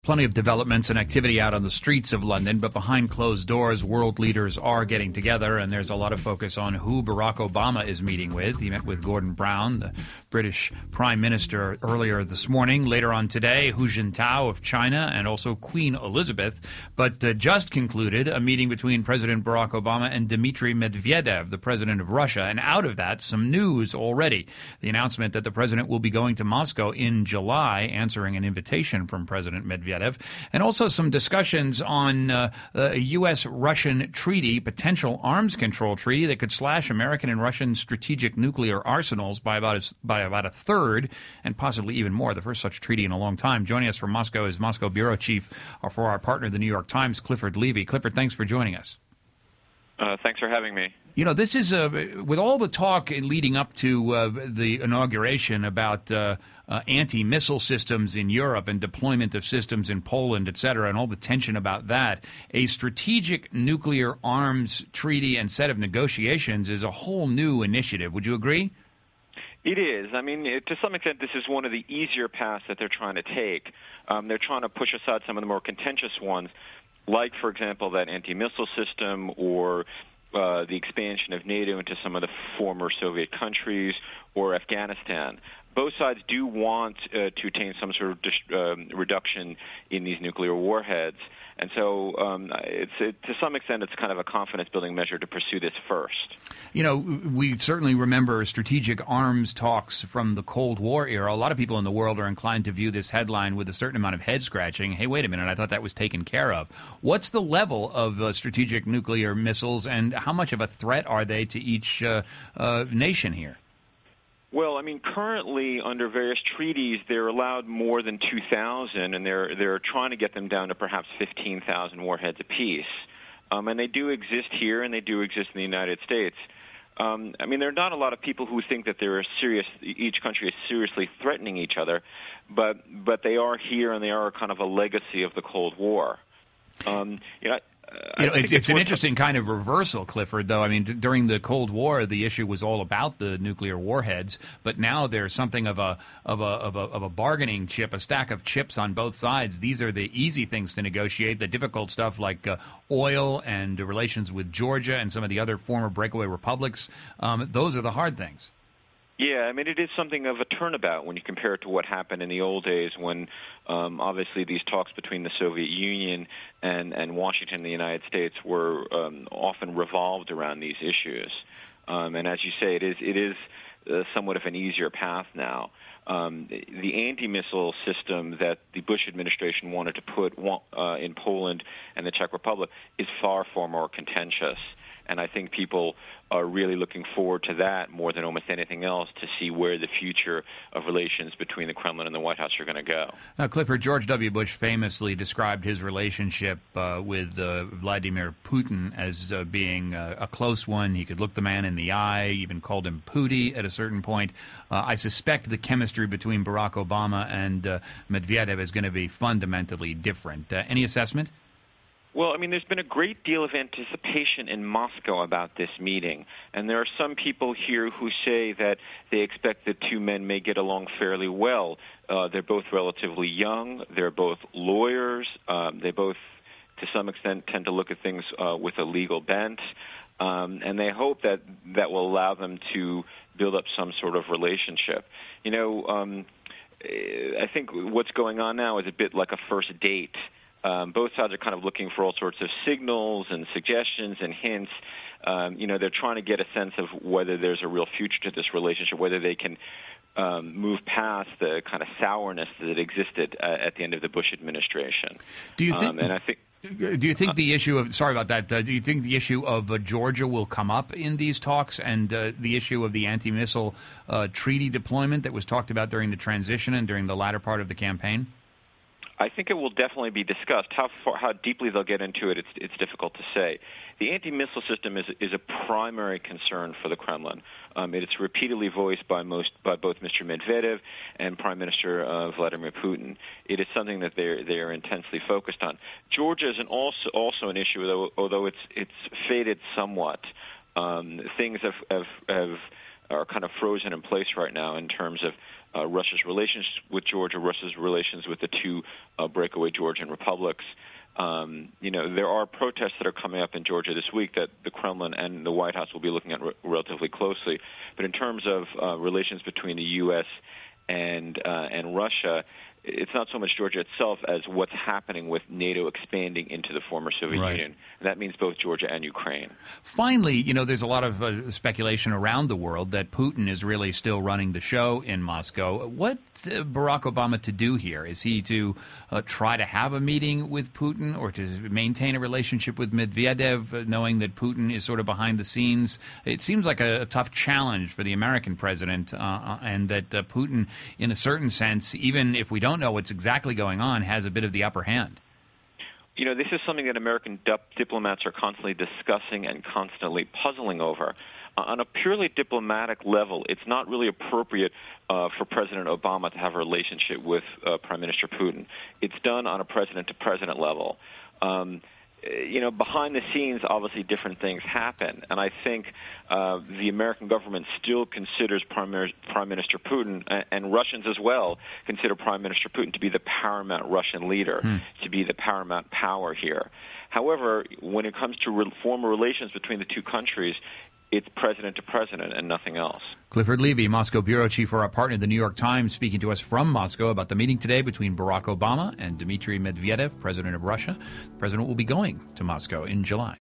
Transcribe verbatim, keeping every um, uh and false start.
Plenty of developments and activity out on the streets of London, but behind closed doors, world leaders are getting together, and there's a lot of focus on who Barack Obama is meeting with. He met with Gordon Brown, the British Prime Minister, earlier this morning. Later on today, Hu Jintao of China and also Queen Elizabeth, but uh, just concluded a meeting between President Barack Obama and Dmitry Medvedev, the president of Russia, and out of that, some news already. The announcement that the president will be going to Moscow in July, answering an invitation from President Medvedev. And also some discussions on uh, a U S Russian treaty, potential arms control treaty that could slash American and Russian strategic nuclear arsenals by about a, by about a third and possibly even more, the first such treaty in a long time. Joining us from Moscow is Moscow bureau chief for our partner, the New York Times, Clifford Levy. Clifford, thanks for joining us. Uh, thanks for having me. You know, this is, uh, with all the talk leading up to uh, the inauguration about uh, uh, anti-missile systems in Europe and deployment of systems in Poland, et cetera, and all the tension about that, a strategic nuclear arms treaty and set of negotiations is a whole new initiative. Would you agree? It is. I mean, to some extent, this is one of the easier paths that they're trying to take. Um, they're trying to push aside some of the more contentious ones, like, for example, that anti-missile system or Uh, the expansion of NATO into some of the former Soviet countries or Afghanistan. Both sides do want uh, to attain some sort of dis- um, reduction in these nuclear warheads. And so um, it's, it, to some extent, it's kind of a confidence-building measure to pursue this first. You know, we certainly remember strategic arms talks from the Cold War era. A lot of people in the world are inclined to view this headline with a certain amount of head-scratching. Hey, wait a minute, I thought that was taken care of. What's the level of uh, strategic nuclear missiles, and how much of a threat are they to each uh, uh, nation here? Well, I mean, currently under various treaties, they're allowed more than two thousand, and they're they're trying to get them down to perhaps fifteen thousand warheads apiece. Um, and they do exist here, and they do exist in the United States. Um, I mean, there are not a lot of people who think that they're serious. Each country is seriously threatening each other, but but they are here, and they are kind of a legacy of the Cold War. Um, you know. You know, it's, it's an interesting kind of reversal, Clifford, though. I mean, d- during the Cold War, the issue was all about the nuclear warheads, but now there's something of a of a of a of a bargaining chip, a stack of chips on both sides. These are the easy things to negotiate. The difficult stuff like uh, oil and uh, relations with Georgia and some of the other former breakaway republics, um, those are the hard things. Yeah, I mean, it is something of a turnabout when you compare it to what happened in the old days when um, obviously these talks between the Soviet Union and, and Washington and the United States were um, often revolved around these issues. Um, and as you say, it is it is uh, somewhat of an easier path now. Um, the anti-missile system that the Bush administration wanted to put uh, in Poland and the Czech Republic is far, far more contentious. And I think people are really looking forward to that more than almost anything else to see where the future of relations between the Kremlin and the White House are going to go. Now, Clifford, George W. Bush famously described his relationship uh, with uh, Vladimir Putin as uh, being uh, a close one. He could look the man in the eye, even called him Pooty at a certain point. Uh, I suspect the chemistry between Barack Obama and uh, Medvedev is going to be fundamentally different. Uh, any assessment? Well, I mean, there's been a great deal of anticipation in Moscow about this meeting, and there are some people here who say that they expect the two men may get along fairly well. Uh, they're both relatively young. They're both lawyers. Um, they both, to some extent, tend to look at things uh, with a legal bent, um, and they hope that that will allow them to build up some sort of relationship. You know, um, I think what's going on now is a bit like a first date. Um, both sides are kind of looking for all sorts of signals and suggestions and hints. Um, you know, they're trying to get a sense of whether there's a real future to this relationship, whether they can um, move past the kind of sourness that existed uh, at the end of the Bush administration. Do you think? Um, and I think. Do you think the issue of sorry about that? Uh, do you think the issue of uh, Georgia will come up in these talks, and uh, the issue of the anti-missile uh, treaty deployment that was talked about during the transition and during the latter part of the campaign? I think it will definitely be discussed. How far, how deeply they'll get into it, it's, it's difficult to say. The anti-missile system is is a primary concern for the Kremlin. Um, it's repeatedly voiced by most by both Mister Medvedev and Prime Minister uh, Vladimir Putin. It is something that they they are intensely focused on. Georgia is an also also an issue, though, although it's it's faded somewhat. Um, things have have, have are kind of frozen in place right now in terms of uh, Russia's relations with Georgia, Russia's relations with the two uh, breakaway Georgian republics. Um, you know, there are protests that are coming up in Georgia this week that the Kremlin and the White House will be looking at re- relatively closely. But in terms of uh, relations between the U S and uh, and Russia, it's not so much Georgia itself as what's happening with NATO expanding into the former Soviet right. Union. And that means both Georgia and Ukraine. Finally, you know, there's a lot of uh, speculation around the world that Putin is really still running the show in Moscow. What uh, Barack Obama to do here? Is he to uh, try to have a meeting with Putin or to maintain a relationship with Medvedev, uh, knowing that Putin is sort of behind the scenes? It seems like a, a tough challenge for the American president, uh, and that uh, Putin, in a certain sense, even if we don't know what's exactly going on, has a bit of the upper hand. You know, this is something that American dip- diplomats are constantly discussing and constantly puzzling over. Uh, on a purely diplomatic level, it's not really appropriate uh, for President Obama to have a relationship with uh, Prime Minister Putin. It's done on a president-to-president level. Um, You know, behind the scenes, obviously different things happen, and I think uh, the American government still considers Prime, Prime Minister Putin, and, and Russians as well, consider Prime Minister Putin to be the paramount Russian leader, hmm. to be the paramount power here. However, when it comes to re- former relations between the two countries, it's president to president and nothing else. Clifford Levy, Moscow bureau chief for our partner, The New York Times, speaking to us from Moscow about the meeting today between Barack Obama and Dmitry Medvedev, president of Russia. The president will be going to Moscow in July.